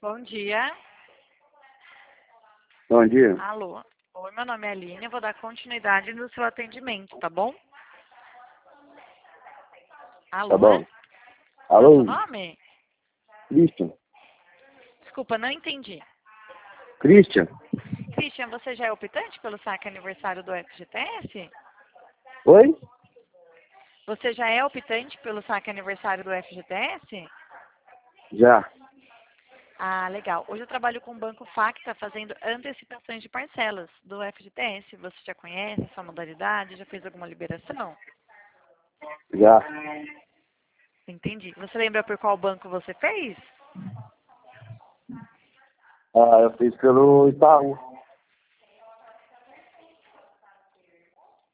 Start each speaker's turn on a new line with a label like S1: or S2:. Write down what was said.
S1: Bom dia.
S2: Bom dia.
S1: Alô. Oi, meu nome é Aline. Eu vou dar continuidade no seu atendimento, tá bom? Alô?
S2: Tá bom.
S1: Qual é o seu
S2: Alô?
S1: nome?
S2: Christian?
S1: Desculpa, não entendi.
S2: Christian?
S1: Christian, você já é optante pelo saque aniversário do FGTS?
S2: Oi?
S1: Você já é optante pelo saque aniversário do FGTS?
S2: Já.
S1: Ah, legal. Hoje eu trabalho com o Banco Facta fazendo antecipações de parcelas do FGTS. Você já conhece essa modalidade? Já fez alguma liberação?
S2: Já.
S1: Entendi. Você lembra por qual banco você fez?
S2: Eu fiz pelo Itaú.